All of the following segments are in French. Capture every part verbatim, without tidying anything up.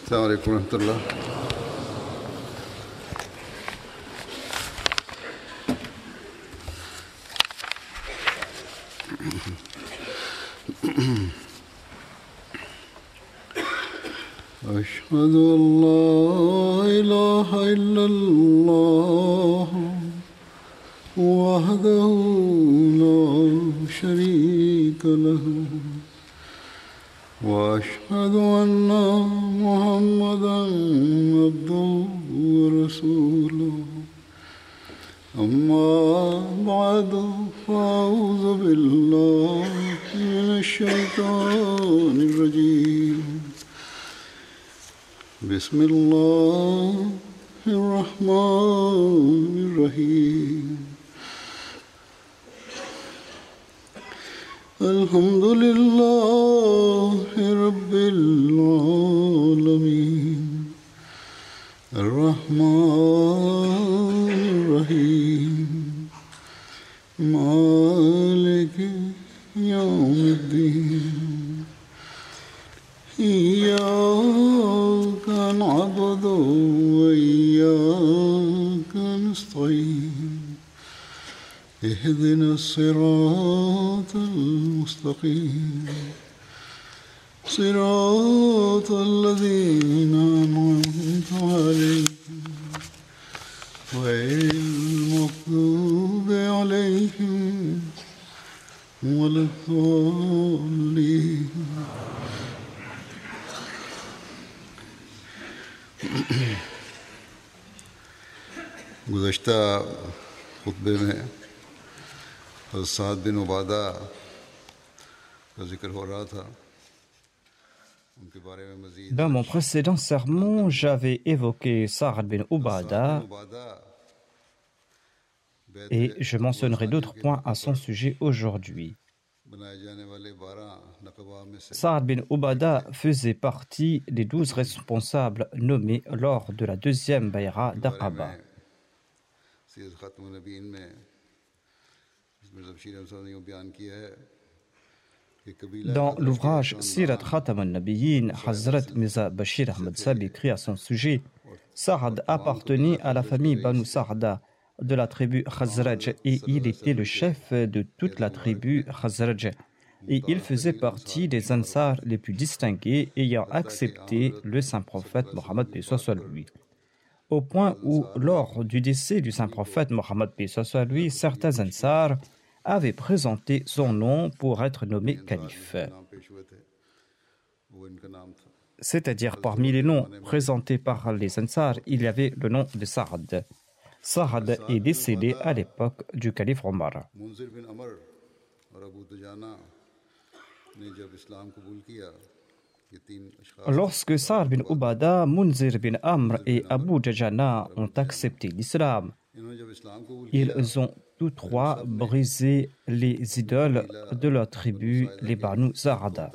السلام عليكم ورحمة الله. أشهد أن لا إله إلا الله وحده لا شريك له وأشهد أن محمدا عبده ورسوله أما بعد فأعوذ بالله من الشيطان الرجيم بسم الله الرحمن الرحيم الحمد لله رب العالمين الرحمن الرحيم مالك يوم الدين إياك نعبد وإياك نستعين اهدنا الصراط المستقيم صراط الذين أنعمت عليهم غير المغضوب عليهم ولا الضالين. गुज़श्ता खुतबे में साद बिन उबादा का जिक्र हो रहा था. उनके बारे में मज़ीद Dans mon précédent sermon, j'avais évoqué Sa'd bin Ubada et je mentionnerai d'autres points à son sujet aujourd'hui. Sa'd bin Ubada faisait partie des douze responsables nommés lors de la deuxième bay'a d'Aqaba. Dans l'ouvrage Sirat Khatam al-Nabiyyin, Hazrat Mirza Bashir Ahmad Sab écrit à son sujet: Sa'd appartenait à la famille Banu Sa'da de la tribu Khazraj et il était le chef de toute la tribu Khazraj. Et il faisait partie des Ansar les plus distingués ayant accepté le saint prophète Mohammed paix soit lui. Au point où, lors du décès du saint prophète Mohammed paix soit lui, certains Ansar avaient présenté son nom pour être nommé calife. C'est-à-dire parmi les noms présentés par les Ansar, il y avait le nom de Sa'd. Sa'd est décédé à l'époque du calife Omar. Lorsque Sa'd bin Ubada, Munzir bin Amr et Abu Dajana ont accepté l'islam, ils ont tous trois brisé les idoles de leur tribu, les Banu Sa'da.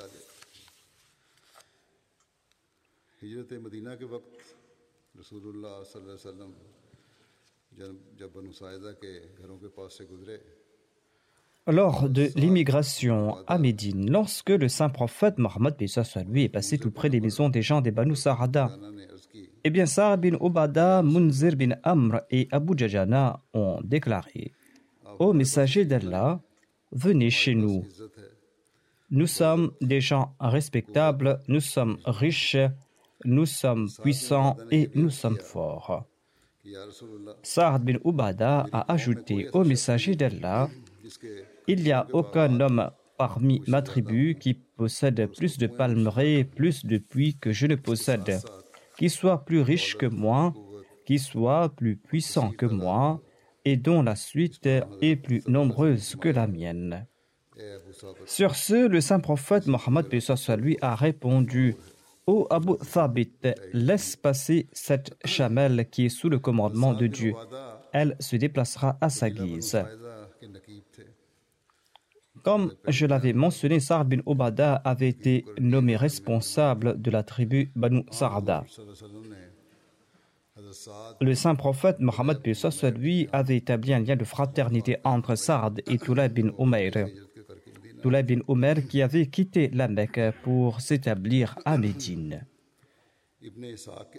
Lors de l'immigration à Médine, lorsque le saint prophète Mohammed paix soit lui est passé tout près des maisons des gens des Banu Sa'da, eh bien Sa'd bin Ubada, Munzir bin Amr et Abu Dajana ont déclaré: Ô messager d'Allah, venez chez nous. Nous sommes des gens respectables, nous sommes riches, nous sommes puissants et nous sommes forts. Sa'd bin Ubada a ajouté au messager d'Allah: il n'y a aucun homme parmi ma tribu qui possède plus de palmeraies, plus de puits que je ne possède, qui soit plus riche que moi, qui soit plus puissant que moi, et dont la suite est plus nombreuse que la mienne. Sur ce, le saint prophète Mohammed paix soit lui a répondu: Ô Abu Thabit, laisse passer cette chamelle qui est sous le commandement de Dieu. Elle se déplacera à sa guise. Comme je l'avais mentionné, Sa'd bin Ubada avait été nommé responsable de la tribu Banu Sa'da. Le saint prophète Mohammed paix soit lui avait établi un lien de fraternité entre Sa'd et Tulayb bin Umayr. Tulayb bin Umayr qui avait quitté la Mecque pour s'établir à Médine. ابن اسحاق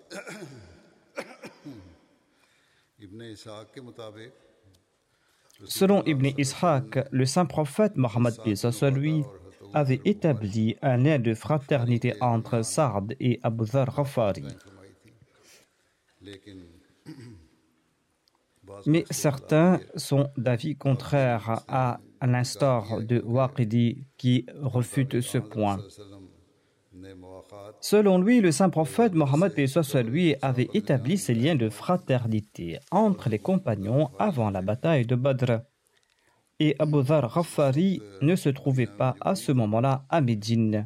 ابن اسحاق کے مطابق Selon Ibn Ishaq, le saint prophète Mohammed lui avait établi un lien de fraternité entre Sa'd et Abu Dharr Ghafari. Mais certains sont d'avis contraire à l'instar de Waqidi qui refute ce point. Selon lui, le saint prophète Mohammed lui avait établi ces liens de fraternité entre les compagnons avant la bataille de Badr. Et Abu Dharr Ghafari ne se trouvait pas à ce moment-là à Médine.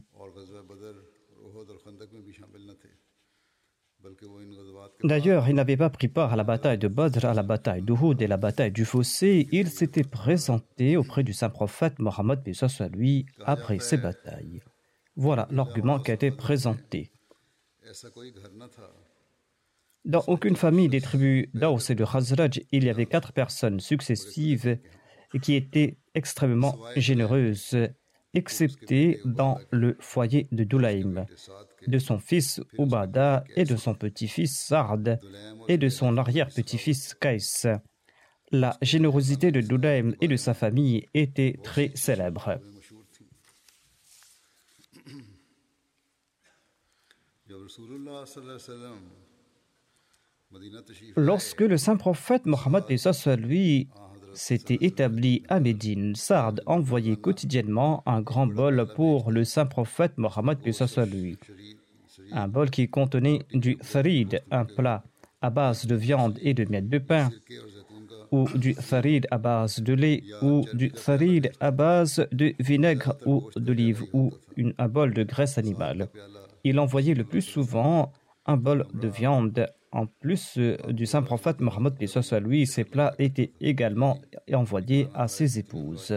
D'ailleurs, il n'avait pas pris part à la bataille de Badr, à la bataille d'Uhud et à la bataille du Fossé. Il s'était présenté auprès du saint prophète Mohammed lui après ces batailles. Voilà l'argument qui a été présenté. Dans aucune famille des tribus d'Aws et de Khazraj, il y avait quatre personnes successives qui étaient extrêmement généreuses, excepté dans le foyer de Dulaym, de son fils Ubada et de son petit-fils Sa'd et de son arrière-petit-fils Qays. La générosité de Dulaym et de sa famille était très célèbre. Lorsque le saint prophète Mohammed lui s'était établi à Médine, Sa'd envoyait quotidiennement un grand bol pour le saint prophète Mohammed lui. Un bol qui contenait du tharid, un plat à base de viande et de miel de pain, ou du tharid à base de lait, ou du tharid à base de vinaigre ou d'olive, ou une, un bol de graisse animale. Il envoyait le plus souvent un bol de viande. En plus euh, du saint prophète Mohammed, lui, ces plats étaient également envoyés à ses épouses.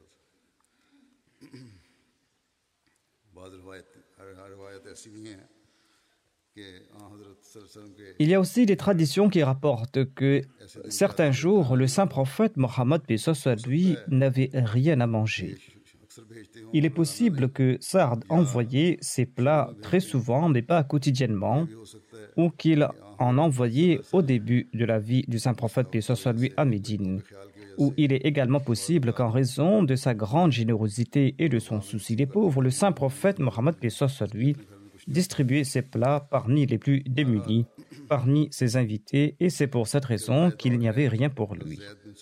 Il y a aussi des traditions qui rapportent que certains jours, le saint prophète Mohammed, lui, n'avait rien à manger. Il est possible que Sa'd envoyait ces plats très souvent, mais pas quotidiennement, ou qu'il en envoyait au début de la vie du saint prophète lui à Médine, où il est également possible qu'en raison de sa grande générosité et de son souci des pauvres, le saint prophète Mohammed lui distribuait ses plats parmi les plus démunis, parmi ses invités, et c'est pour cette raison qu'il n'y avait rien pour lui.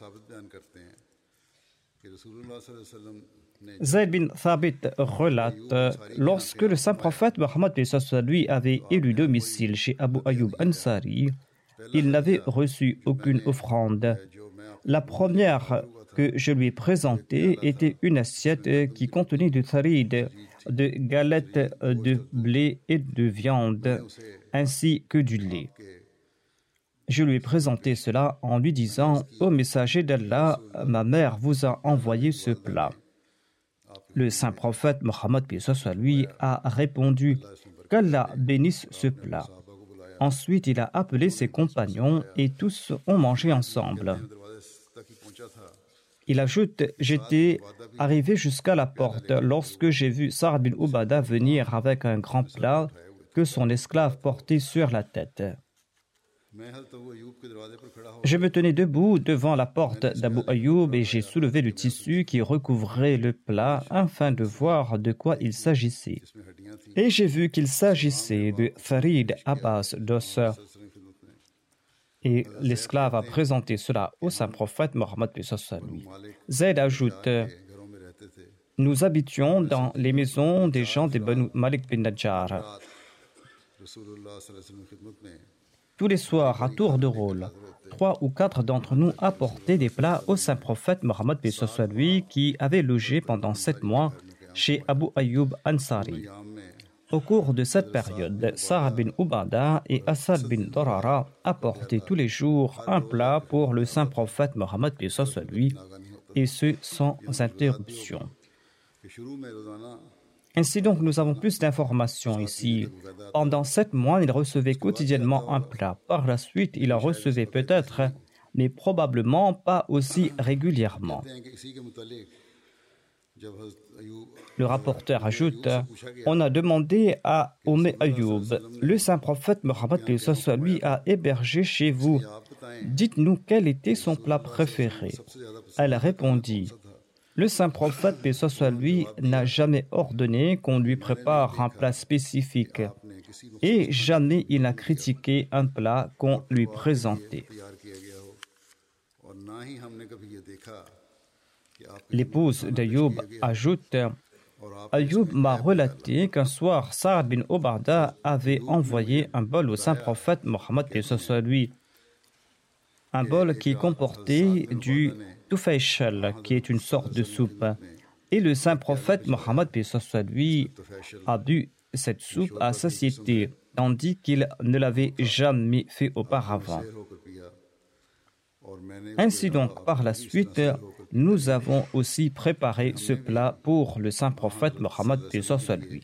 Zayd bin Thabit relate, lorsque le saint prophète Mohammed lui avait élu domicile chez Abu Ayyub Ansari, il n'avait reçu aucune offrande. La première que je lui ai présentée était une assiette qui contenait du tharid, de galettes de blé et de viande, ainsi que du lait. Je lui ai présenté cela en lui disant « Ô messager d'Allah, ma mère vous a envoyé ce plat. » Le saint prophète Mohammed lui a répondu qu'Allah bénisse ce plat. Ensuite, il a appelé ses compagnons et tous ont mangé ensemble. Il ajoute, j'étais arrivé jusqu'à la porte lorsque j'ai vu Sa'd bin Ubada venir avec un grand plat que son esclave portait sur la tête. Je me tenais debout devant la porte d'Abu Ayyub et j'ai soulevé le tissu qui recouvrait le plat afin de voir de quoi il s'agissait. Et j'ai vu qu'il s'agissait de tharid à base d'os. Et l'esclave a présenté cela au saint prophète Mohammed. Zayd ajoute, nous habitions dans les maisons des gens des Banu Malik bin Najjar. Tous les soirs, à tour de rôle, trois ou quatre d'entre nous apportaient des plats au saint prophète Mohammed lui qui avait logé pendant sept mois chez Abu Ayyub Ansari. Au cours de cette période, Sa'd bin Ubada et Asad bin Darara apportaient tous les jours un plat pour le saint prophète Mohammed lui, et ce sans interruption. Ainsi donc, nous avons plus d'informations ici. Pendant sept mois, il recevait quotidiennement un plat. Par la suite, il en recevait peut-être, mais probablement pas aussi régulièrement. Le rapporteur ajoute, on a demandé à Umm Ayoub, le saint prophète Mohammed lui a hébergé chez vous. Dites-nous quel était son plat préféré. Elle répondit, le saint prophète lui n'a jamais ordonné qu'on lui prépare un plat spécifique et jamais il n'a critiqué un plat qu'on lui présentait. L'épouse d'Ayoub ajoute, Ayoub m'a relaté qu'un soir, Saad bin Ubadah avait envoyé un bol au saint prophète Mohammed lui, un bol qui comportait du tufayshal, qui est une sorte de soupe. Et le saint prophète Mohammed lui a bu cette soupe à satiété, tandis qu'il ne l'avait jamais fait auparavant. Ainsi donc, par la suite, nous avons aussi préparé ce plat pour le saint prophète Mohammed lui.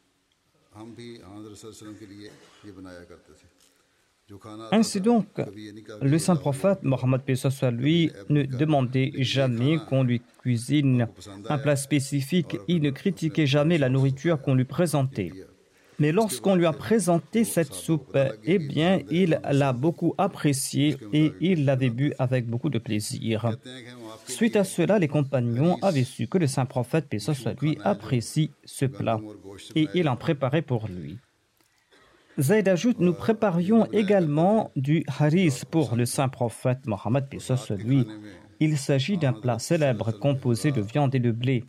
Ainsi donc, le saint prophète Mohammed lui ne demandait jamais qu'on lui cuisine un plat spécifique, il ne critiquait jamais la nourriture qu'on lui présentait. Mais lorsqu'on lui a présenté cette soupe, eh bien, il l'a beaucoup appréciée et il l'avait bu avec beaucoup de plaisir. Suite à cela, les compagnons avaient su que le saint prophète, paix soit lui, apprécie ce plat et il en préparait pour lui. Zayd ajoute, nous préparions également du haris pour le saint prophète Mohammed, paix soit lui. Il s'agit d'un plat célèbre composé de viande et de blé.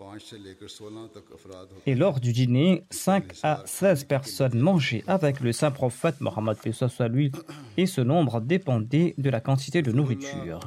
Et lors du dîner, cinq à seize personnes mangeaient avec le saint prophète Mohammed paix soit lui, et ce nombre dépendait de la quantité de nourriture.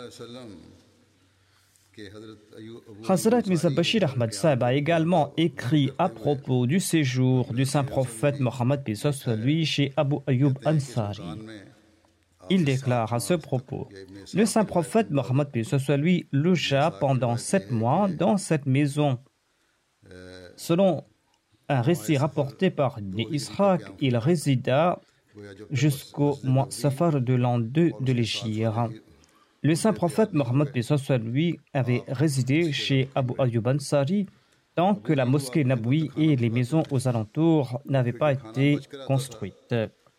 Hazrat Mirza Bashir Ahmad Sahib a également écrit à propos du séjour du saint prophète Mohammed paix soit lui chez Abu Ayyub Ansari. Il déclare à ce propos, le saint prophète Mohammed paix soit lui logea pendant sept mois dans cette maison. Selon un récit rapporté par Ibn Ishaq, il résida jusqu'au mois Safar de l'an deux de l'Hégire. Le saint prophète Mohammed paix soit lui avait résidé chez Abu Ayyub Ansari tant que la mosquée Naboui et les maisons aux alentours n'avaient pas été construites.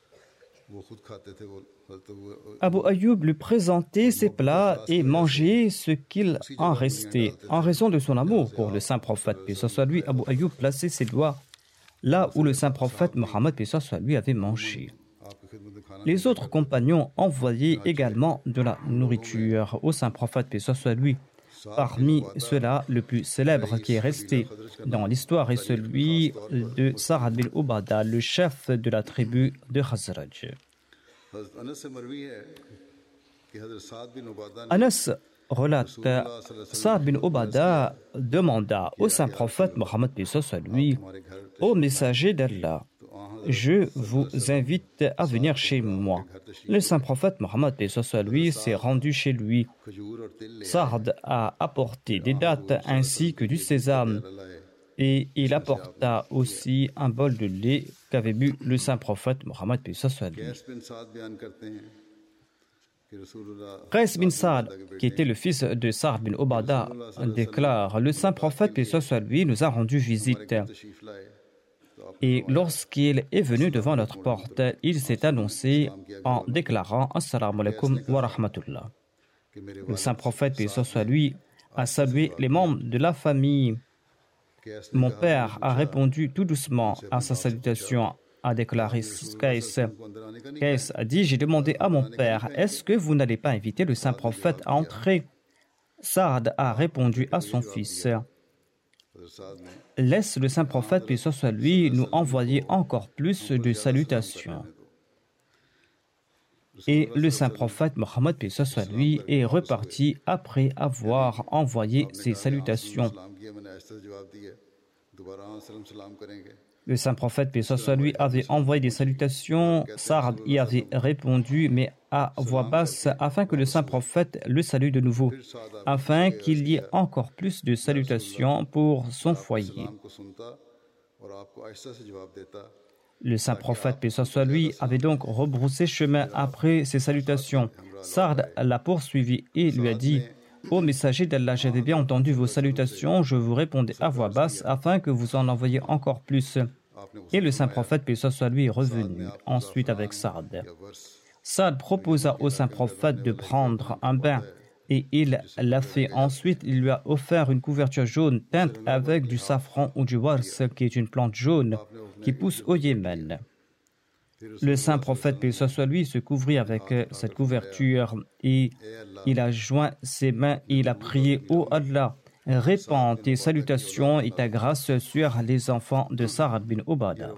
Abu Ayyub lui présentait ses plats et mangeait ce qu'il en restait. En raison de son amour pour le saint prophète, paix soit lui, Abu Ayyub plaçait ses doigts là où le saint prophète Mohammed, paix soit lui, avait mangé. Les autres compagnons envoyaient également de la nourriture au saint prophète, paix soit lui. Parmi ceux-là, le plus célèbre qui est resté dans l'histoire est celui de Saad bin Ubadah, le chef de la tribu de Khazraj. Anas relate que Saad bin Ubadah demanda au saint prophète Mohammed paix soit lui, ô messager d'Allah, je vous invite à venir chez moi. Le saint prophète Mohammed paix soit lui s'est rendu chez lui. Saad a apporté des dattes ainsi que du sésame et il apporta aussi un bol de lait qu'avait bu le saint prophète Mohammed paix soit lui. Qais bin Saad, qui était le fils de Saad bin Ubadah, déclare, le saint prophète paix soit lui nous a rendu visite. Et lorsqu'il est venu devant notre porte, il s'est annoncé en déclarant Assalamu alaikum wa rahmatullah. Le saint prophète paix soit lui a salué les membres de la famille. Mon père a répondu tout doucement à sa salutation, a déclaré Qais. Qais a dit, j'ai demandé à mon père, est-ce que vous n'allez pas inviter le saint prophète à entrer? Saad a répondu à son fils, laisse le saint prophète, paix soit lui, nous envoyer encore plus de salutations. Et le saint prophète Mohammed, paix soit lui, est reparti après avoir envoyé ses salutations. Le saint prophète, paix soit lui, avait envoyé des salutations. Saad y avait répondu, mais à voix basse, afin que le saint prophète le salue de nouveau, afin qu'il y ait encore plus de salutations pour son foyer. Le saint prophète, paix soit lui, avait donc rebroussé chemin après ces salutations. Saad l'a poursuivi et lui a dit, Ô messager d'Allah, j'avais bien entendu vos salutations, je vous répondais à voix basse afin que vous en envoyiez encore plus. Et le saint prophète, paix soit sur lui, est revenu ensuite avec Saad. Saad proposa au saint prophète de prendre un bain et il l'a fait. Ensuite, il lui a offert une couverture jaune teinte avec du safran ou du wars, qui est une plante jaune qui pousse au Yémen. Le saint prophète, paix soit sur lui, se couvrit avec cette couverture et il a joint ses mains et il a prié: Ô Allah, répands tes salutations et ta grâce sur les enfants de Sa'd bin Ubadah.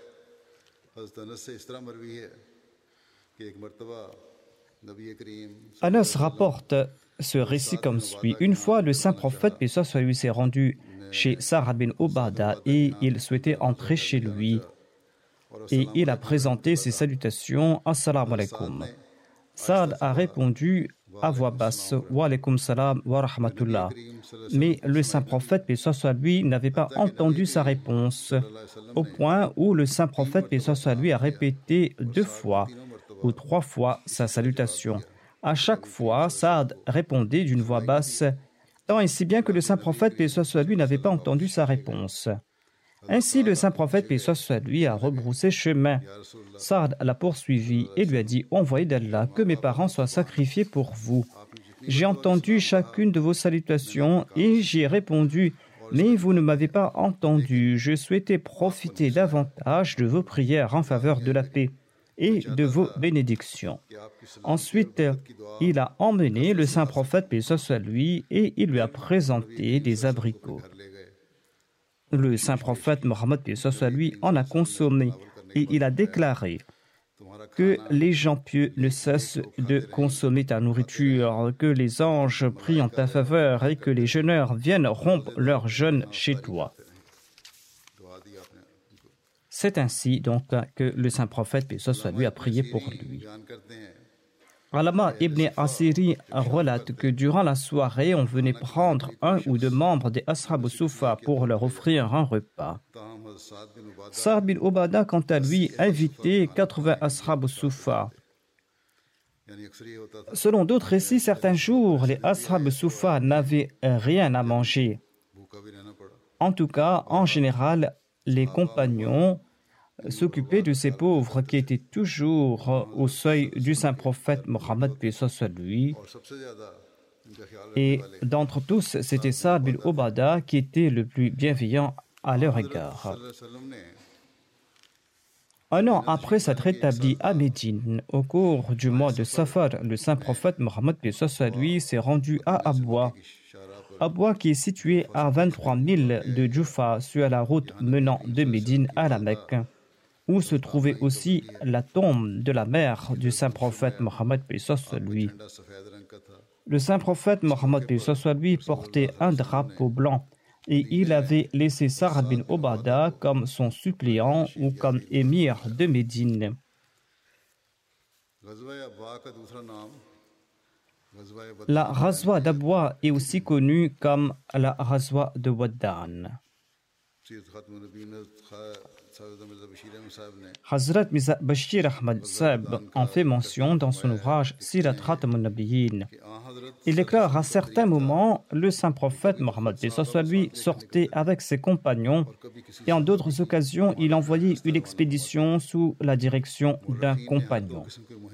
Anas rapporte ce récit comme suit. Une fois, le saint prophète, paix soit sur lui, s'est rendu chez Sa'd bin Ubadah et il souhaitait entrer chez lui. Et il a présenté ses salutations: Assalamu alaikum. Saad a répondu à voix basse: Wa alaikum salam wa rahmatullah. Mais le saint prophète, paix soit sur lui, n'avait pas entendu sa réponse, au point où le saint prophète, paix soit sur lui, a répété deux fois ou trois fois sa salutation. À chaque fois, Saad répondait d'une voix basse, tant et si bien que le saint prophète, paix soit sur lui, n'avait pas entendu sa réponse. Ainsi, le saint prophète, paix soit sur lui, a rebroussé chemin. Saad l'a poursuivi et lui a dit: Envoyé d'Allah, que mes parents soient sacrifiés pour vous. J'ai entendu chacune de vos salutations et j'y ai répondu, mais vous ne m'avez pas entendu. Je souhaitais profiter davantage de vos prières en faveur de la paix et de vos bénédictions. Ensuite, il a emmené le saint prophète, paix soit sur lui, et il lui a présenté des abricots. Le saint prophète Mohammed, paix soit sur lui, en a consommé et il a déclaré que les gens pieux ne cessent de consommer ta nourriture, que les anges prient en ta faveur et que les jeûneurs viennent rompre leur jeûne chez toi. C'est ainsi donc que le saint prophète, paix soit sur lui, a prié pour lui. Alama ibn Asiri relate que durant la soirée, on venait prendre un ou deux membres des Ashab Soufa pour leur offrir un repas. Sa'd bin Ubadah, quant à lui, invitait quatre-vingts Ashab Soufa. Selon d'autres récits, certains jours, les Ashab Soufa n'avaient rien à manger. En tout cas, en général, les compagnons s'occuper de ces pauvres qui étaient toujours au seuil du saint prophète Mohammed, paix soit sur lui. Et d'entre tous, c'était Sa'd bin Ubadah qui était le plus bienveillant à leur égard. Un an après s'être rétabli à Médine, au cours du mois de Safar, le saint prophète Mohammed, paix soit sur lui, s'est rendu à Abwa. Abwa, qui est situé à vingt-trois milles de Djoufa, sur la route menant de Médine à la Mecque, où se trouvait aussi la tombe de la mère du saint prophète Mohammed, paix soit sur lui. Le saint prophète Mohammed, paix soit sur lui, portait un drapeau blanc et il avait laissé Sa'd bin Ubadah comme son suppléant ou comme émir de Médine. La Ghazwa d'Abwa est aussi connue comme la Ghazwa de Waddan. Hazrat Mirza Bashir Ahmad Sahib en fait mention dans son ouvrage Sirat Khatamun Nabiyyin. Il déclare: à certains moments, le saint prophète Mohammed, paix soit sur lui, sortait avec ses compagnons et en d'autres occasions, il envoyait une expédition sous la direction d'un compagnon.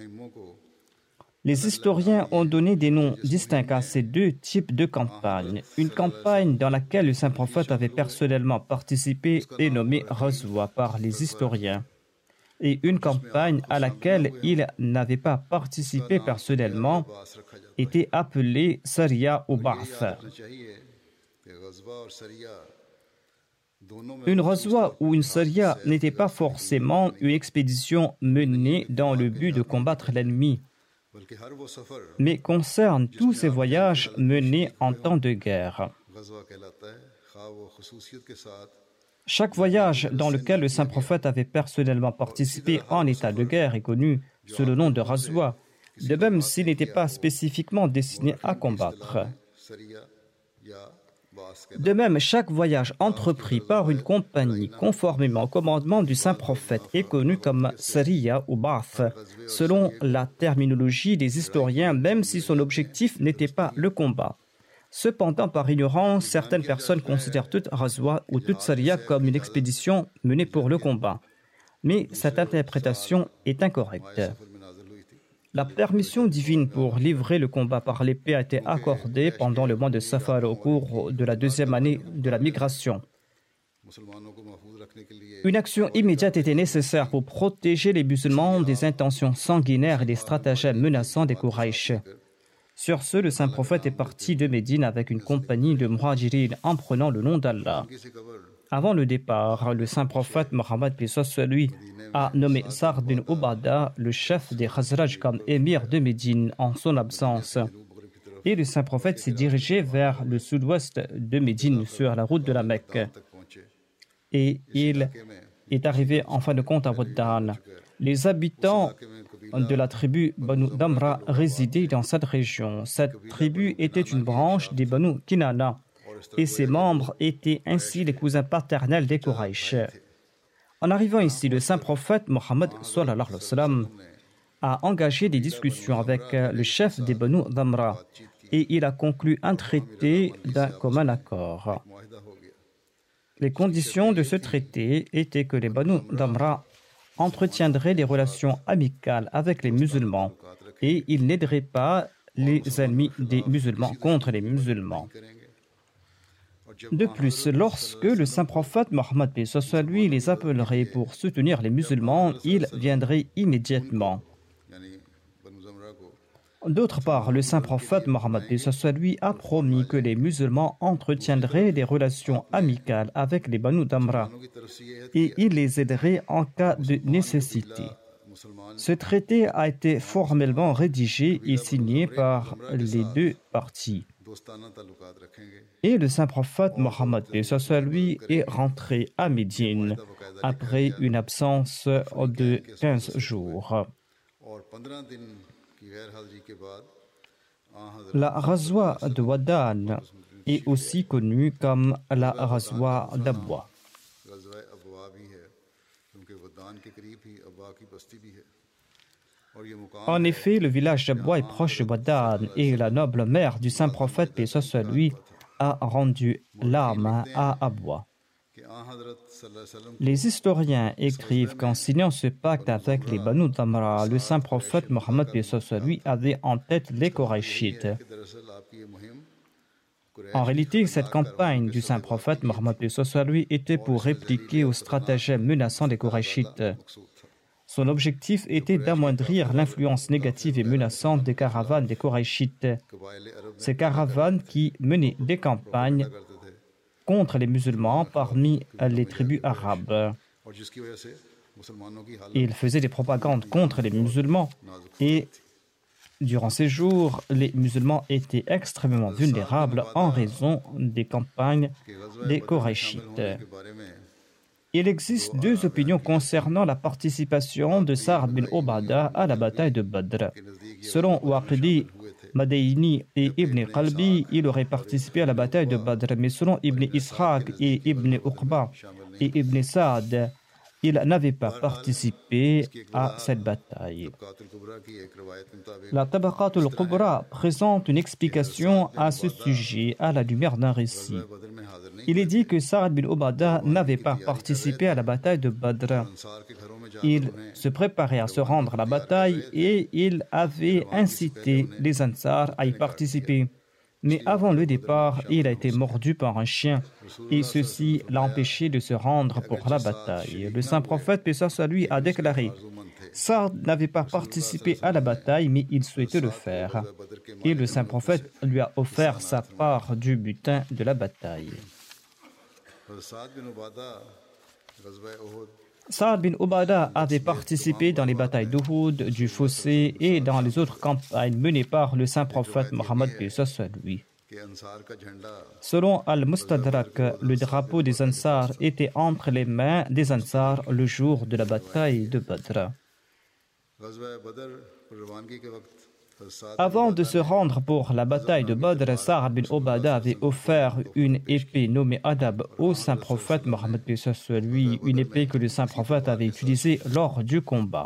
Les historiens ont donné des noms distincts à ces deux types de campagnes. Une campagne dans laquelle le saint prophète avait personnellement participé est nommée Ghazwa par les historiens. Et une campagne à laquelle il n'avait pas participé personnellement était appelée Sariya ou Ba'th. Une Ghazwa ou une Sariya n'était pas forcément une expédition menée dans le but de combattre l'ennemi, mais concerne tous ces voyages menés en temps de guerre. Chaque voyage dans lequel le saint prophète avait personnellement participé en état de guerre est connu sous le nom de Ghazwa, de même s'il n'était pas spécifiquement destiné à combattre. De même, chaque voyage entrepris par une compagnie conformément au commandement du saint prophète est connu comme Sariya ou Ba'th, selon la terminologie des historiens, même si son objectif n'était pas le combat. Cependant, par ignorance, certaines personnes considèrent toute Ghazwa ou toute Sariya comme une expédition menée pour le combat. Mais cette interprétation est incorrecte. La permission divine pour livrer le combat par l'épée a été accordée pendant le mois de Safar au cours de la deuxième année de la migration. Une action immédiate était nécessaire pour protéger les musulmans des intentions sanguinaires et des stratagèmes menaçants des Quraysh. Sur ce, le saint prophète est parti de Médine avec une compagnie de muhajirin en prenant le nom d'Allah. Avant le départ, le saint prophète Mohammed lui a nommé Sa'd bin Ubadah, le chef des Khazraj, comme émir de Médine en son absence. Et le saint prophète s'est dirigé vers le sud-ouest de Médine sur la route de la Mecque. Et il est arrivé en fin de compte à Waddan. Les habitants de la tribu Banu Damra résidaient dans cette région. Cette tribu était une branche des Banu Kinana et ses membres étaient ainsi les cousins paternels des Quraysh. En arrivant ici, le saint prophète Mohammed sallallahu alayhi wa sallam a engagé des discussions avec le chef des Banu Damra et il a conclu un traité d'un commun accord. Les conditions de ce traité étaient que les Banu Damra entretiendraient des relations amicales avec les musulmans et ils n'aideraient pas les ennemis des musulmans contre les musulmans. De plus, lorsque le saint prophète Mohammed lui les appellerait pour soutenir les musulmans, ils viendraient immédiatement. D'autre part, le saint prophète Mohammed lui a promis que les musulmans entretiendraient des relations amicales avec les Banu Damra et il les aiderait en cas de nécessité. Ce traité a été formellement rédigé et signé par les deux parties. Et le saint prophète Mohammed lui est rentré à Médine après une absence de quinze jours. La Ghazwa de Waddan est aussi connue comme la Ghazwa d'Abwa. En effet, le village d'Abwa est proche de Waddan et la noble mère du saint prophète, paix soit sur lui, a rendu l'âme à Abwa. Les historiens écrivent qu'en signant ce pacte avec les Banu Damra, le saint prophète Mohammed lui avait en tête les Qurayshites. En réalité, cette campagne du saint prophète Mohammed lui était pour répliquer aux stratagèmes menaçants des Qurayshites. Son objectif était d'amoindrir l'influence négative et menaçante des caravanes des Qurayshites. Ces caravanes qui menaient des campagnes contre les musulmans parmi les tribus arabes. Ils faisaient des propagandes contre les musulmans et durant ces jours, les musulmans étaient extrêmement vulnérables en raison des campagnes des Qurayshites. Il existe deux opinions concernant la participation de Sa'd bin Ubadah à la bataille de Badr. Selon Waqidi, Madaini et Ibn Qalbi, il aurait participé à la bataille de Badr, mais selon Ibn Ishaq et Ibn Uqba et Ibn Sa'd, il n'avait pas participé à cette bataille. La Tabaqat al-Kubra présente une explication à ce sujet à la lumière d'un récit. Il est dit que Sa'd bin Ubadah n'avait pas participé à la bataille de Badr. Il se préparait à se rendre à la bataille et il avait incité les Ansar à y participer. Mais avant le départ, il a été mordu par un chien et ceci l'a empêché de se rendre pour la bataille. Le saint prophète, paix soit sur lui, a déclaré: Sa'd n'avait pas participé à la bataille, mais il souhaitait le faire. Et le saint prophète lui a offert sa part du butin de la bataille. Sa'd bin Ubadah avait participé dans les batailles d'Uhud, du Fossé et dans les autres campagnes menées par le saint prophète Mohammed lui. Selon Al-Mustadrak, le drapeau des Ansar était entre les mains des Ansar le jour de la bataille de Badr. Avant de se rendre pour la bataille de Badr, Sa'd bin Ubadah avait offert une épée nommée Adab au saint prophète Mohammed lui, une épée que le saint prophète avait utilisée lors du combat.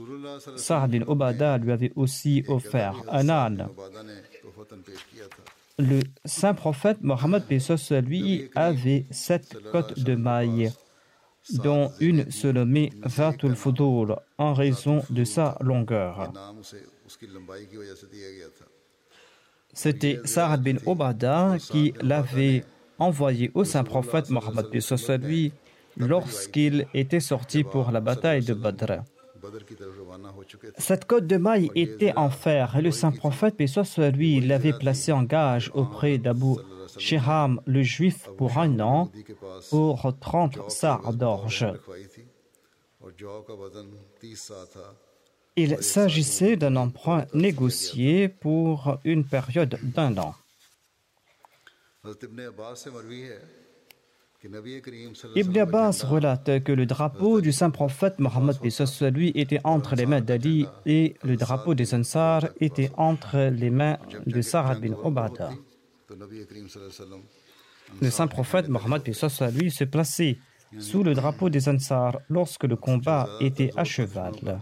Sa'd bin Ubadah lui avait aussi offert un âne. le saint prophète Mohammed paix soit sur lui avait sept côtes de mailles, dont une se nommait Zatul Fudul en raison de sa longueur. C'était Sa'ad bin Ubadah qui l'avait envoyé au saint prophète Mohammed paix soit sur lui lorsqu'il était sorti pour la bataille de Badr. Cette côte de mailles était en fer et le saint prophète paix soit sur lui l'avait placée en gage auprès d'Abu Shiham le juif pour un an pour trente sars d'orge. Il s'agissait d'un emprunt négocié pour une période d'un an. Ibn Abbas relate que le drapeau du saint prophète Mohammed paix soit sur lui était entre les mains d'Ali et le drapeau des Ansar était entre les mains de Sa'ad bin Ubadah. Le saint prophète Mohammed paix soit sur lui se plaçait sous le drapeau des Ansar lorsque le combat était à cheval.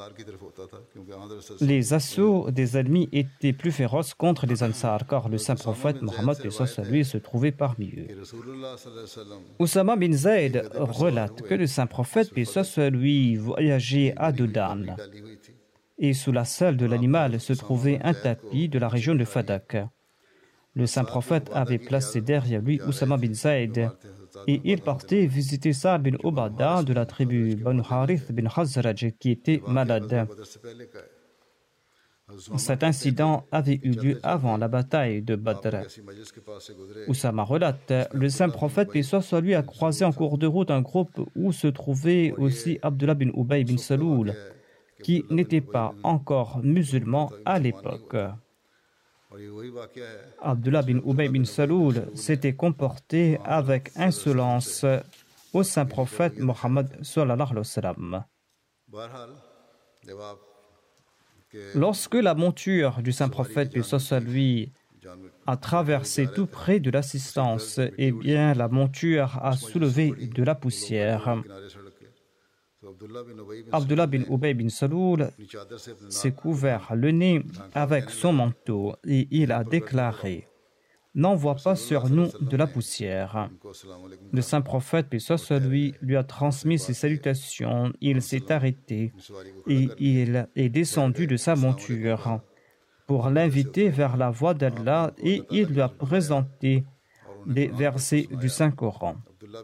Les assauts des ennemis étaient plus féroces contre les Ansar car le saint prophète Mohammed paix soit sur lui se trouvait parmi eux. Oussama bin Zayd relate que le saint prophète paix soit sur lui voyageait à Doudan et sous la selle de l'animal se trouvait un tapis de la région de Fadak. Le saint prophète avait placé derrière lui Oussama bin Zayd et il partait visiter Sa'ad bin Ubadah de la tribu Banu Harith bin Khazraj qui était malade. Cet incident avait eu lieu avant la bataille de Badr. Oussama relate, le saint prophète paix soit sur lui a croisé en cours de route un groupe où se trouvait aussi Abdullah bin Ubay bin Saloul, qui n'était pas encore musulman à l'époque. Abdullah bin Ubay bin Saloul s'était comporté avec insolence au saint prophète Mohammed sallallahu alayhi wa sallam. Lorsque la monture du saint prophète paix soit sur lui a traversé tout près de l'assistance, eh bien la monture a soulevé de la poussière. Abdullah bin Ubay bin Saloul s'est couvert le nez avec son manteau et il a déclaré « N'envoie pas sur nous de la poussière ». Le saint prophète, paix soit sur lui, lui a transmis ses salutations. Il s'est arrêté et il est descendu de sa monture pour l'inviter vers la voie d'Allah et il lui a présenté des versets du Saint-Coran.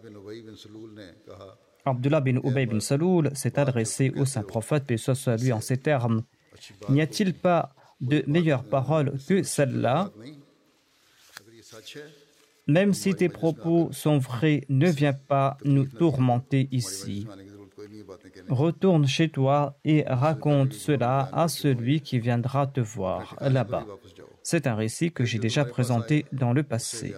Abdullah bin Ubay bin Saloul s'est adressé au saint prophète, paix soit sur lui, en ces termes. N'y a-t-il pas de meilleure parole que celle-là? Même si tes propos sont vrais, ne viens pas nous tourmenter ici. Retourne chez toi et raconte cela à celui qui viendra te voir là-bas. C'est un récit que j'ai déjà présenté dans le passé.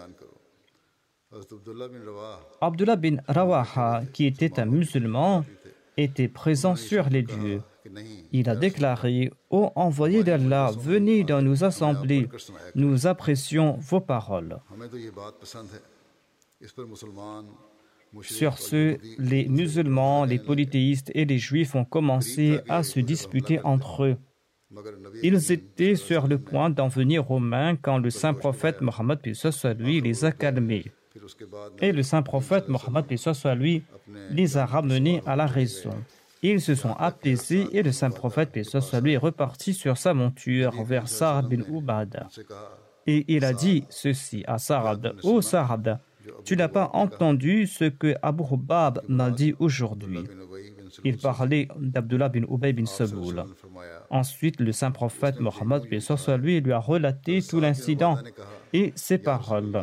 Abdullah bin Rawaha, qui était un musulman, était présent sur les lieux. Il a déclaré « Ô envoyé d'Allah, venez dans nos assemblées, nous apprécions vos paroles. » Sur ce, les musulmans, les polythéistes et les juifs ont commencé à se disputer entre eux. Ils étaient sur le point d'en venir aux mains quand le saint prophète Mohammed paix soit sur lui les a calmés. Et le saint prophète Mohammed paix soit sur lui les a ramenés à la raison. Ils se sont apaisés et le saint prophète paix soit sur lui est reparti sur sa monture vers Sa'ad bin Ubadah. Et il a dit ceci à Sa'ad: « Ô Sa'ad, tu n'as pas entendu ce que Abu Hubab m'a dit aujourd'hui. » Il parlait d'Abdullah bin Ubay bin Saloul. Ensuite, le saint prophète Mohammed paix soit sur lui lui a relaté tout l'incident et ses paroles.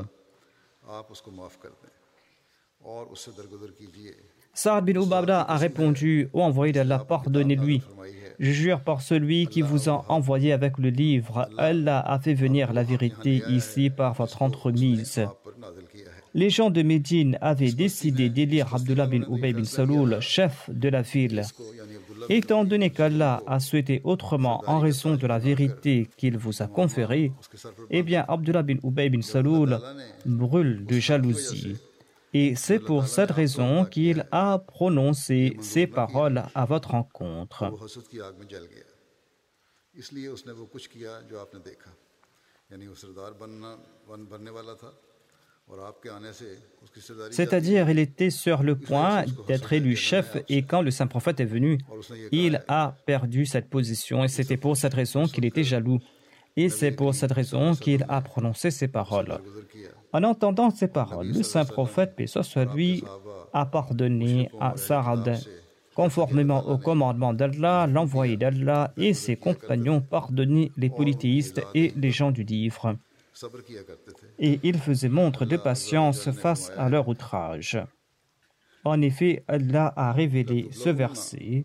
Sa'ad bin Ubadah a répondu: « Ô envoyé d'Allah, pardonnez-lui. Je jure par celui qui vous a envoyé avec le livre, Allah a fait venir la vérité ici par votre entremise. » Les gens de Médine avaient décidé d'élire Abdullah bin Ubay bin Saloul chef de la ville. Étant donné qu'Allah a souhaité autrement en raison de la vérité qu'il vous a conférée, eh bien Abdullah bin Ubay bin Saloul brûle de jalousie. Et c'est pour cette raison qu'il a prononcé ces paroles à votre encontre. C'est-à-dire, il était sur le point d'être élu chef et quand le saint prophète est venu, il a perdu cette position et c'était pour cette raison qu'il était jaloux. Et c'est pour cette raison qu'il a prononcé ces paroles. En entendant ces paroles, le saint prophète, paix soit lui, a pardonné à Sa'ad. Conformément au commandement d'Allah, l'envoyé d'Allah et ses compagnons pardonnaient les polythéistes et les gens du livre. Et ils faisaient montre de patience face à leur outrage. En effet, Allah a révélé ce verset.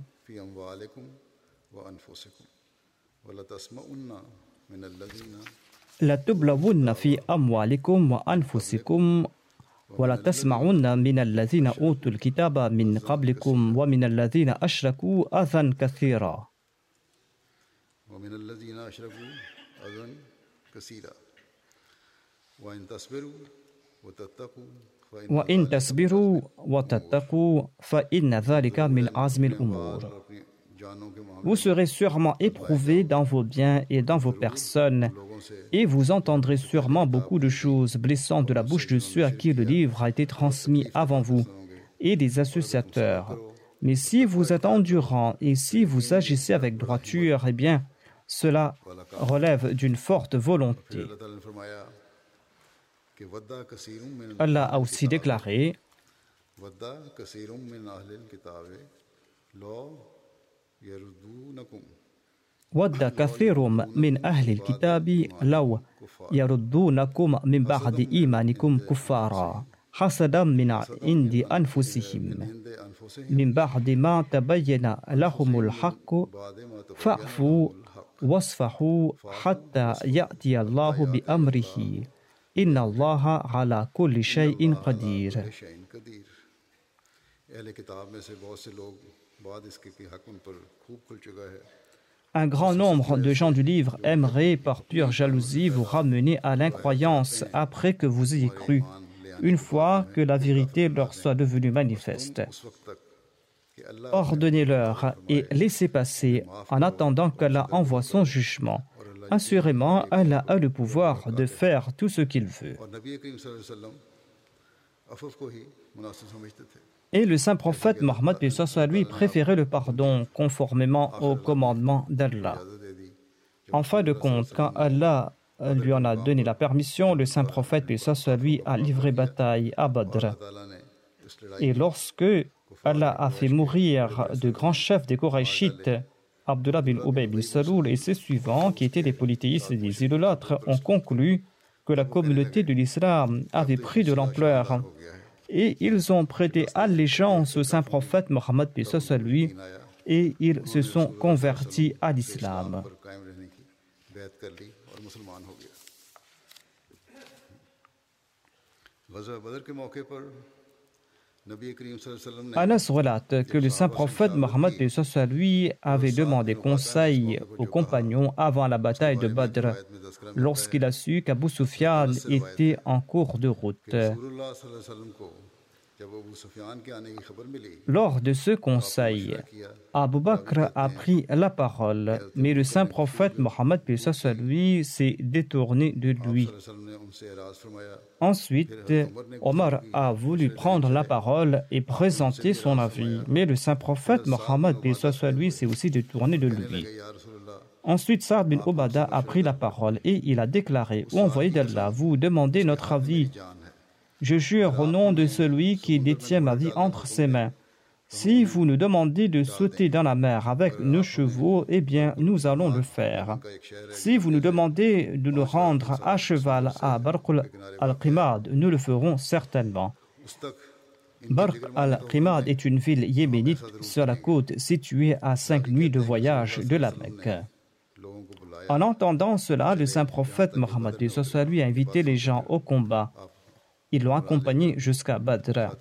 La tublawunna fi amwalikum wa anfusikum wa la tasma'unna min alladhina utul kitaba min qablikum wa min alladhina ashraku adhan kathira. Wa min alladhina ashraku adhan kathira. Wa in tasbiru wa tattaqu wa in tasbiru wa tattaqu fa inna dhalika min azmi al-umur. Vous serez sûrement éprouvés dans vos biens et dans vos personnes, et vous entendrez sûrement beaucoup de choses blessantes de la bouche de ceux à qui le livre a été transmis avant vous, et des associateurs. Mais si vous êtes endurants et si vous agissez avec droiture, eh bien, cela relève d'une forte volonté. Allah a aussi déclaré وَدَّ كَثِيرٌ مِّنْ أَهْلِ الْكِتَابِ لَوْ يَرُدُّونَكُمْ مِنْ بَعْدِ إِيمَانِكُمْ كُفَّارًا حَسَدًا مِنْ عِنْدِ أَنفُسِهِمْ مِنْ بَعْدِ مَا تَبَيَّنَ لَهُمُ الْحَقُّ فَاعْفُوا وَاصْفَحُوا حَتَّى يَأْتِيَ اللَّهُ بِأَمْرِهِ إِنَّ اللَّهَ عَلَى كُلِّ شَيْءٍ قَدِيرٌ. Un grand nombre de gens du livre aimeraient, par pure jalousie, vous ramener à l'incroyance après que vous ayez cru, une fois que la vérité leur soit devenue manifeste. Ordonnez-leur et laissez passer en attendant qu'Allah envoie son jugement. Assurément, Allah a le pouvoir de faire tout ce qu'il veut. Et le saint prophète Mohammed lui préférait le pardon conformément au commandement d'Allah. En fin de compte, quand Allah lui en a donné la permission, le saint prophète lui a livré bataille à Badr. Et lorsque Allah a fait mourir de grands chefs des Qurayshites, Abdullah bin Ubay bin Saloul et ses suivants, qui étaient des polythéistes et des idolâtres, ont conclu que la communauté de l'islam avait pris de l'ampleur. Et ils ont prêté allégeance au saint prophète Mohammed lui et ils se sont convertis à l'islam. Anas relate que le saint prophète Mohammed lui avait demandé conseil aux compagnons avant la bataille de Badr, lorsqu'il a su qu'Abu Sufyan était en cours de route. Lors de ce conseil, Abu Bakr a pris la parole, mais le saint prophète Mohammed lui s'est détourné de lui. Ensuite, Omar a voulu prendre la parole et présenter son avis, mais le saint prophète Mohammed lui s'est aussi détourné de lui. Ensuite, Sa'ad bin Ubada a pris la parole et il a déclaré: « Ô envoyé d'Allah, vous demandez notre avis. Je jure au nom de celui qui détient ma vie entre ses mains. Si vous nous demandez de sauter dans la mer avec nos chevaux, eh bien, nous allons le faire. Si vous nous demandez de nous rendre à cheval à Barq al-Qimad, nous le ferons certainement. » Barq al-Qimad est une ville yéménite sur la côte située à cinq nuits de voyage de la Mecque. En entendant cela, le saint prophète Mohammed lui a invité les gens au combat. Ils l'ont accompagné jusqu'à Badr.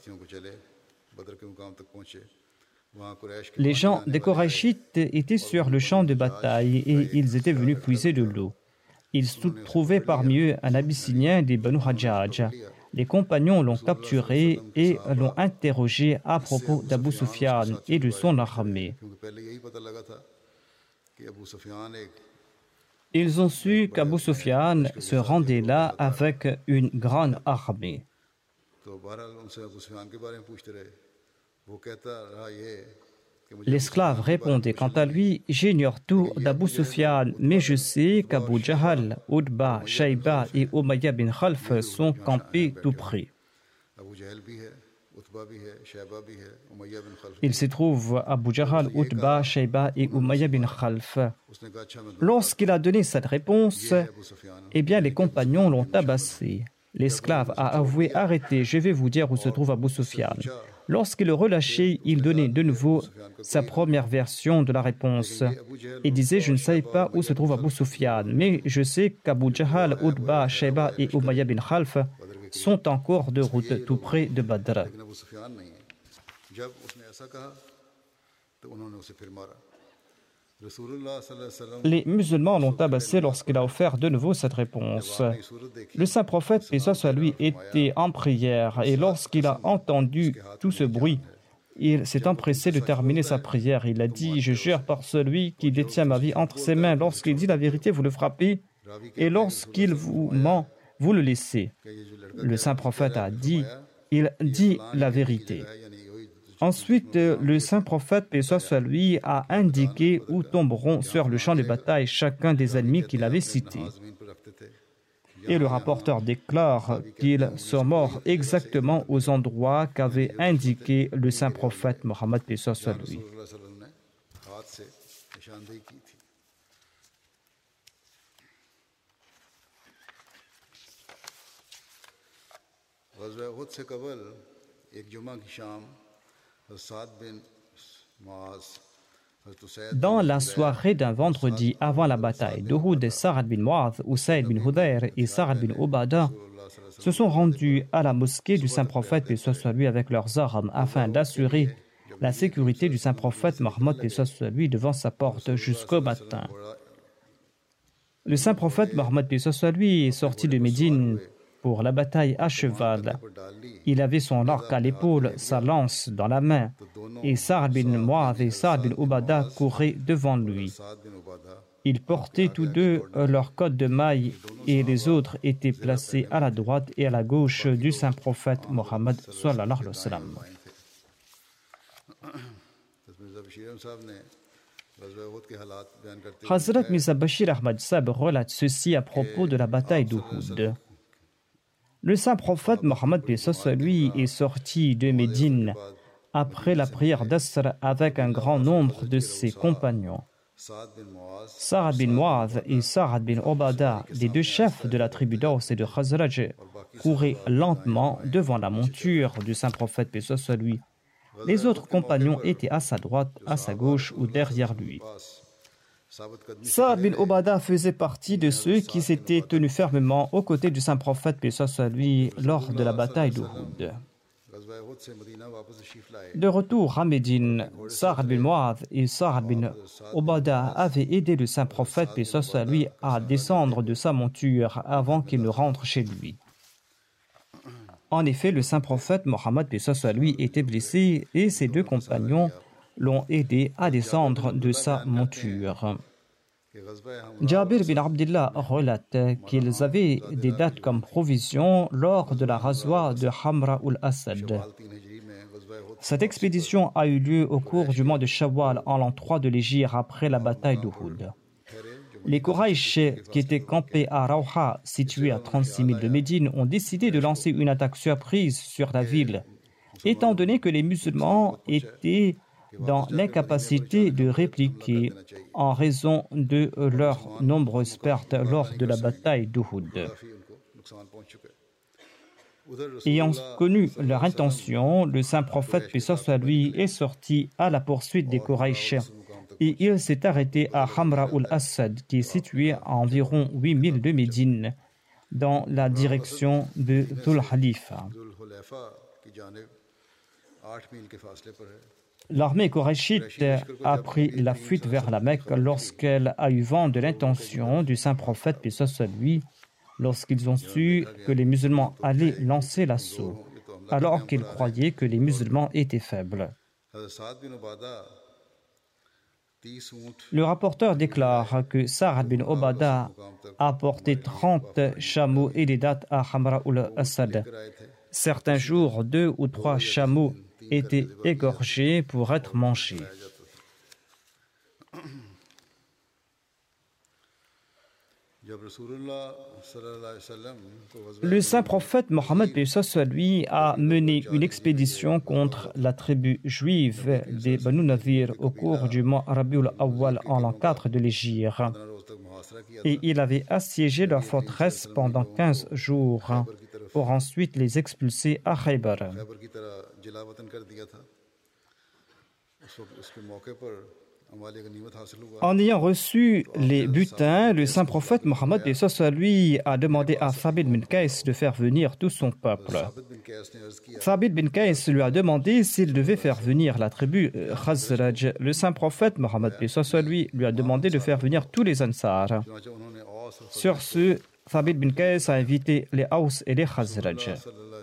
Les gens des Qurayshites étaient sur le champ de bataille et ils étaient venus puiser de l'eau. Il se trouvait parmi eux un Abyssinien des Banu Hajjaj. Les compagnons l'ont capturé et l'ont interrogé à propos d'Abu Sufyan et de son armée. Ils ont su qu'Abu Sufyan se rendait là avec une grande armée. तो बहरहाल उनसे अबू सुफियान के बारे में पूछते रहे। वो कहता रहा ये कि मुझे L'esclave répondait quant à lui, j'ignore tout d'Abu Sufyan, mais je sais qu'Abu Jahal, Utba, Shayba et Umayya bin Khalf sont campés tout près. Abu जहल भी है, उतबा भी है, शैबा भी है, उमैया बिन खल्फ। Il se trouve Abu Jahal, Utba, Shayba et Umayya bin Khalf. उसने कहा अच्छा मैं Lorsqu'il a donné cette réponse, Abu Sufiyan eh bien les compagnons l'ont tabassé. L'esclave a avoué, arrêtez, je vais vous dire où se trouve Abu Sufyan. Lorsqu'il le relâchait, il donnait de nouveau sa première version de la réponse et disait, je ne savais pas où se trouve Abu Sufyan, mais je sais qu'Abu Jahal, Utba, Shayba et Umayya bin Khalf sont en cours de route tout près de Badr. लेकिन अबू सुफियान नहीं है। जब उसने ऐसा कहा तो उन्होंने उसे फिर मारा। रसूलुल्लाह सल्लल्लाहु अलैहि वसल्लम Les musulmans l'ont tabassé lorsqu'il a offert de nouveau cette réponse. ने सूरत देखी Le saint prophète, paix soit sur lui, était en prière et lorsqu'il a entendu tout ce bruit, il s'est empressé de terminer sa prière. Il a dit, je jure par celui qui détient ma vie entre ses mains. Lorsqu'il dit la vérité, vous le frappez et lorsqu'il vous ment, vous le laissez. कि ये जो लड़का Le saint prophète a dit, il dit la vérité. Ensuite, le saint prophète, paix soit sur lui, a indiqué où tomberont sur le champ de bataille chacun des ennemis qu'il avait cités. जमीन पर रखते थे। Et le rapporteur déclare qu'ils sont morts exactement aux endroits qu'avait indiqué le saint prophète Mohammed, paix soit sur lui. रसूलुल्लाह सल्लल्लाहु अलैहि वसल्लम ने हाथ से निशानदेही की थी। ग़ज़वा उहद से कबल एक जुमा की शाम साद बिन मुआज़ हज़रत Usaid Dans la soirée d'un vendredi avant la bataille d'Uhud, Sa'ad bin Mu'adh, Usayd bin Hudayr et Sa'ad bin Ubada se sont rendus à la mosquée du saint prophète, paix soit sur lui, avec leurs armes afin d'assurer la sécurité du saint prophète Mohammed, paix soit sur lui, devant sa porte jusqu'au matin. Le saint prophète Mohammed, paix soit sur lui, est sorti de Médine pour la bataille à cheval. Il avait son arc à l'épaule, sa lance dans la main, et Sa'ad bin Mu'adh et Sa'ad bin Ubada couraient devant lui. साद बिन Ubada Ils portaient tous deux leur cotte de mailles et les autres étaient placés à la droite et à la gauche du saint prophète Mohammed sallallahu alayhi wa sallam. Mirza बशीर अहमद साहब ने ग़ज़वा उहद के हालात बयान करते हुए Hazrat Mirza Bashir Ahmad Sab relate ceci à propos de la bataille d'Uhud. Le saint prophète Mohammed, paix soit sur lui, est sorti de Médine après la prière d'Asr avec un grand nombre de ses compagnons. साद बिन Muaz Sa'ad bin Mu'adh et Sa'ad bin Ubada, les deux chefs de la tribu d'Aws et de Khazraj, couraient lentement devant la monture du saint prophète, paix soit sur lui. Les autres compagnons étaient à sa droite, à sa gauche ou derrière lui. साबित कदमी Sa'ad bin Ubada faisait partie de ceux qui s'étaient tenus fermement aux côtés du saint prophète, paix soit sur lui, lors de la bataille d'Uhud. ग़ज़वा उहद से मदीना वापस तशरीफ़ लाए। De retour à Médine, Sa'ad bin Mu'adh et Sa'ad bin Ubada avaient aidé le saint prophète, paix soit sur lui, à descendre de sa monture avant qu'il ne rentre chez lui. En effet, le saint prophète Mohammed, paix soit sur lui, était blessé et ses deux compagnons l'ont aidé à descendre de sa monture. कि ग़ज़वा हम Jabir bin Abdullah relate qu'ils avaient des dates comme provision lors de la razwa de Hamra ul-Asad. तीन हिजरी में ग़ज़वा उहद Cette expédition a eu lieu au cours du mois de Shawwal en l'an trois de l'Hégire après la bataille d'Uhud. Les Quraysh qui étaient campés à Rawha, situé à trente-six milles de Médine, ont décidé de lancer une attaque surprise sur la ville, étant donné que les musulmans étaient dans l'incapacité de répliquer en raison de leurs nombreuses pertes lors de la bataille d'Uhud. काफ़ी उनको नुकसान पहुंच चुका है। उधर Ayant रसूलुल्लाह connu leur intention, le saint prophète, paix soit sur lui, est sorti à la poursuite des Quraysh et il s'est arrêté à Hamra ul-Assad, qui est situé à environ huit milles de Médine, dans la direction de Dhul Halifa. जुल हुलैफा की जानिब आठ मील के फासले पर है। L'armée qurayshite a pris la fuite vers la Mecque lorsqu'elle a eu vent de l'intention du saint prophète, paix soit sur lui, lorsqu'ils ont su que les musulmans allaient lancer l'assaut, alors qu'ils croyaient que les musulmans étaient faibles. हज़रत साद बिन Ubada Le rapporteur déclare que Sa'ad bin Obada a porté trente chameaux et des dattes à Hamra ul-Assad. Certains jours, deux ou trois chameaux étaient égorgés pour être mangés. Le saint prophète Mohammed lui a mené une expédition contre la tribu juive des Banu Nadir au cours du mois Rabiul Awwal en l'an quatre de l'Hégire. Et il avait assiégé leur forteresse pendant quinze jours pour ensuite les expulser à Khaybar. En ayant reçu les butins, le saint prophète Mohammed lui a demandé à Thabit bin Qais de faire venir tout son peuple. Thabit bin Qais lui a demandé s'il devait faire venir la tribu Khazraj. Le saint prophète Mohammed lui lui a demandé de faire venir tous les Ansar. Sur ce, Thabit bin Qais a invité les Aws et les Khazraj.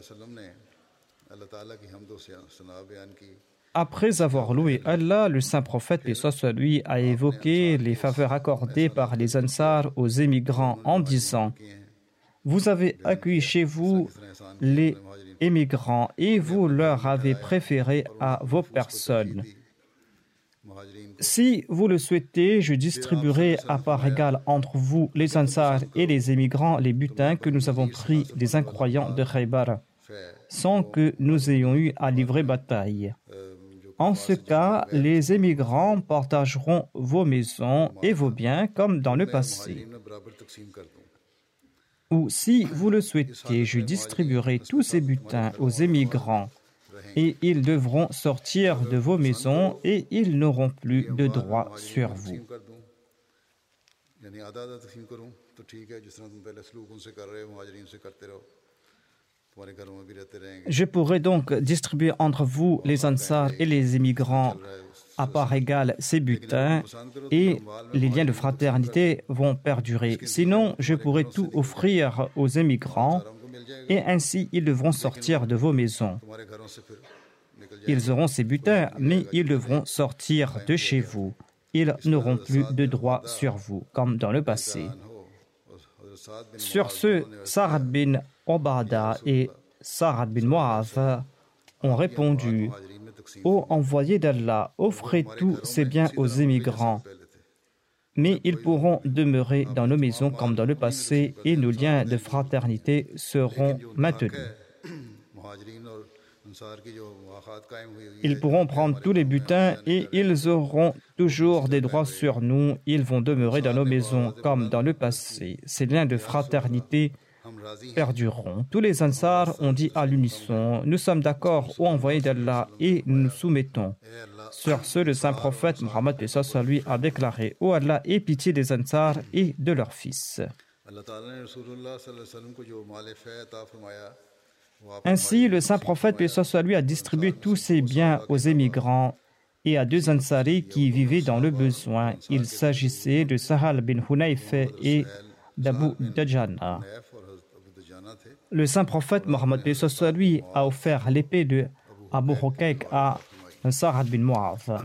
Après avoir loué Allah, le saint prophète, paix soit sur lui, a évoqué les faveurs accordées par les Ansar aux émigrants en disant « Vous avez accueilli chez vous les émigrants et vous leur avez préféré à vos personnes. Si vous le souhaitez, je distribuerai à part égale entre vous, les Ansar et les émigrants, les butins que nous avons pris des incroyants de Khaybar, sans que nous ayons eu à livrer bataille. En ce cas, les émigrants partageront vos maisons et vos biens comme dans le passé. Ou si vous le souhaitez, je distribuerai tous ces butins aux émigrants et ils devront sortir de vos maisons et ils n'auront plus de droit sur vous. » Je pourrai donc distribuer entre vous, les Ansar et les immigrants, à part égale ces butins, et les liens de fraternité vont perdurer. Sinon, je pourrai tout offrir aux immigrants, et ainsi ils devront sortir de vos maisons. Ils auront ces butins, mais ils devront sortir de chez vous. Ils n'auront plus de droit sur vous, comme dans le passé. Sur ce, Sa'ad bin Obada et Sa'ad bin Mu'adh ont répondu « Ô envoyé d'Allah, offrez tous ces biens aux émigrants, mais ils pourront demeurer dans nos maisons comme dans le passé et nos liens de fraternité seront maintenus. Ils pourront prendre tous les butins et ils auront toujours des droits sur nous. Ils vont demeurer dans nos maisons comme dans le passé. Ces liens de fraternité perdureront. » Tous les Ansar ont dit à l'unisson « Nous sommes d'accord, ô envoyé d'Allah, et nous nous soumettons. » Sur ce, le saint prophète Mohammed lui a déclaré « Ô Allah, aie pitié des Ansar et de leurs fils. » Ainsi, le saint prophète, paix soit lui, a distribué tous ses biens aux émigrants et à deux Ansari qui vivaient dans le besoin. Il s'agissait de Sahal bin Hunayf et d'Abu Dajana. Le saint prophète Mohammed, paix soit lui, a offert l'épée de Abu Hukayk à Sa'ad bin Mu'adh.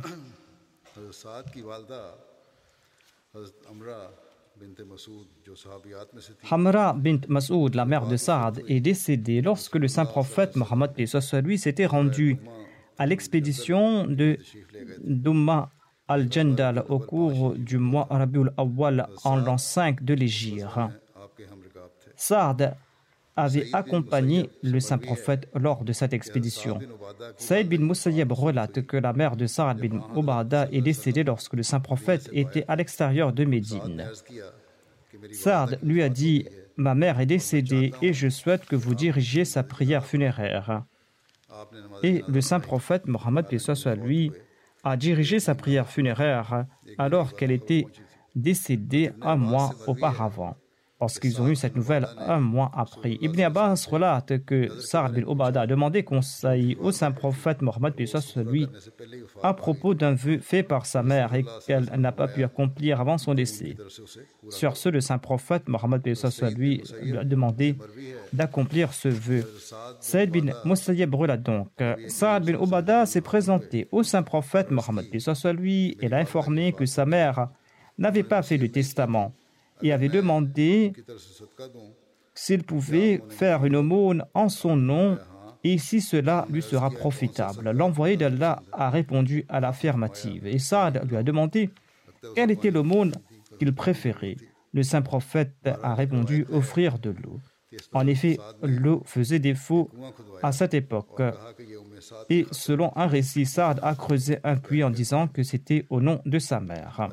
Hamra bint Mas'ud, la mère de Saad, est décédée lorsque le saint prophète Mohammed lui s'était rendu à l'expédition de Dumma al-Jandal au cours du mois Rabiul Awwal en l'an cinq de l'Hégire. Saad avait accompagné le saint prophète lors de cette expédition. Saïd bin Musayyab relate que la mère de Sa'ad bin Ubada est décédée lorsque le saint prophète était à l'extérieur de Médine. Saad lui a dit « Ma mère est décédée et je souhaite que vous dirigiez sa prière funéraire. » Et le saint prophète Mohammed lui a dirigé sa prière funéraire alors qu'elle était décédée un mois auparavant. lorsqu'ils ont eu cette nouvelle un mois après. Ibn Abbas relate que Sa'd bin Ubadah a demandé conseil au saint prophète Mohammed lui à propos d'un vœu fait par sa mère et qu'elle n'a pas pu accomplir avant son décès. Sur ce, le saint prophète Mohammed lui lui a demandé d'accomplir ce vœu. Saïd bin Musayyib relate donc: Sa'd bin Ubadah s'est présenté au saint prophète Mohammed lui et l'a informé que sa mère n'avait pas fait le testament et avait demandé s'il pouvait faire une aumône en son nom et si cela lui sera profitable. L'envoyé d'Allah a répondu à l'affirmative et Saad lui a demandé quelle était l'aumône qu'il préférait. Le saint prophète a répondu offrir de l'eau. En effet, l'eau faisait défaut à cette époque. Et selon un récit, Saad a creusé un puits en disant que c'était au nom de sa mère.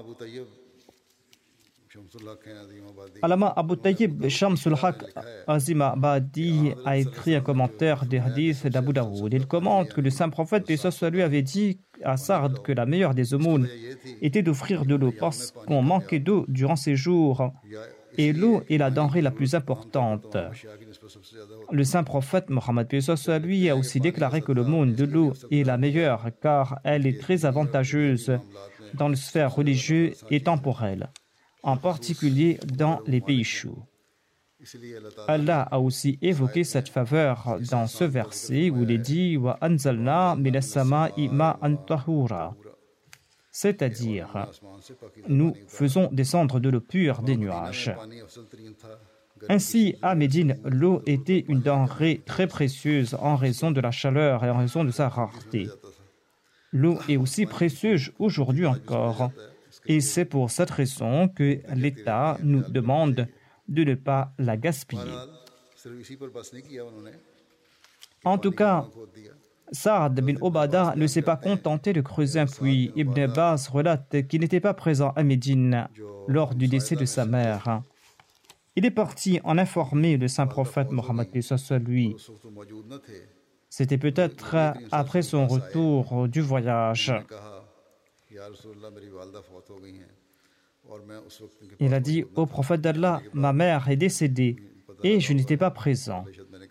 Allama Abu Tayyib Shamsul Haq Azim Abadi a écrit un commentaire des hadiths d'Abu Daoud. Il commente que le saint prophète, paix soit lui, avait dit à Saad que la meilleure des aumônes était d'offrir de l'eau parce qu'on manquait d'eau durant ces jours. Et l'eau est la denrée la plus importante. Le saint prophète Mohammed lui a aussi déclaré que l'aumône de l'eau est la meilleure car elle est très avantageuse dans le sphère religieuse et temporelle, en particulier dans les pays chauds. Allah a aussi évoqué cette faveur dans ce verset où il est dit Wa anzalna minas sama'i ma'an tahura, c'est-à-dire nous faisons descendre de l'eau pure des nuages. Ainsi, à Médine, l'eau était une denrée très précieuse en raison de la chaleur et en raison de sa rareté. L'eau est aussi précieuse aujourd'hui encore, et c'est pour cette raison que l'État nous demande de ne pas la gaspiller. En tout cas, Sa'd bin Ubadah ne s'est pas contenté de creuser un puits. Ibn Abbas relate qu'il n'était pas présent à Médine lors du décès de sa mère. Il est parti en informer le saint prophète Mohammed lui. C'était peut-être après son retour du voyage. Il a dit au prophète d'Allah, ma mère est décédée et je n'étais pas présent.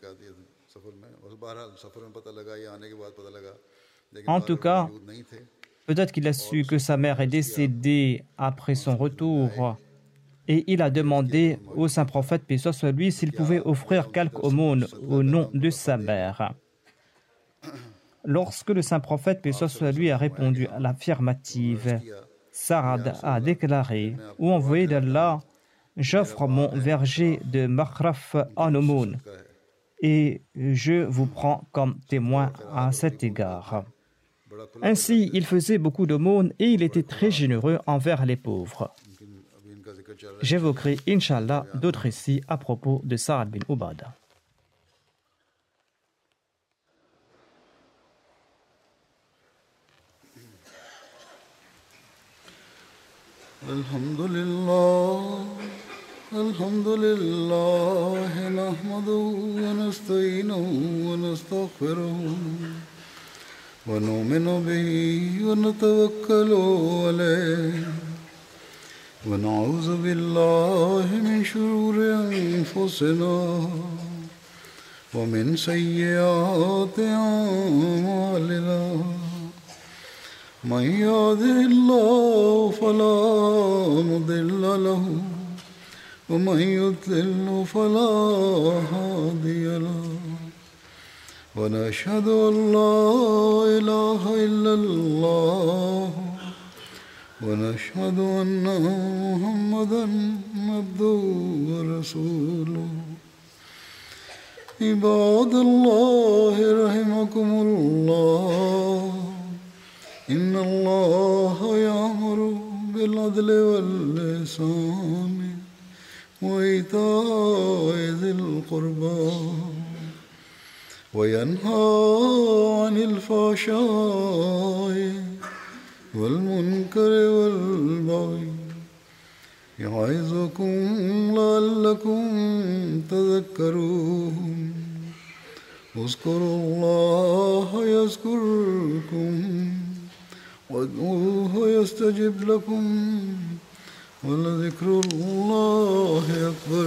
En tout cas, peut-être qu'il a su que sa mère est décédée après son retour et il a demandé au saint prophète, paix soit lui, s'il pouvait offrir quelque aumône au nom de sa mère. Lorsque le saint prophète, paix soit lui, a répondu à l'affirmative, Sa'd a déclaré, ô envoyé d'Allah, j'offre mon verger de Makhraf en aumône et je vous prends comme témoin à cet égard. Ainsi, il faisait beaucoup d'aumônes et il était très généreux envers les pauvres. J'évoquerai, Inch'Allah, d'autres récits à propos de Sa'd bin Ubadah. Alhamdulillah, alhamdulillah, nahmaduhu wa nasta'inuhu wa nastaghfiruhu wa nu'minu bihi wa natawakkalu alayhi wa na'udhu billahi min shururi anfusina wa min sayyiati a'malina. من يهده الله فلا مضل له ومن يضلل فلا هادي له ونشهد أن لا إله إلا الله ونشهد أن محمدا عبده ورسوله عباد الله رحمكم الله إن الله يأمر بالعدل والإحسان وإيتاء ذي القربى وينهى عن الفحشاء والمنكر والبغي يعظكم لعلكم تذكرون اذكروا الله يذكركم وادعوه يستجب لكم ولذكر الله أكبر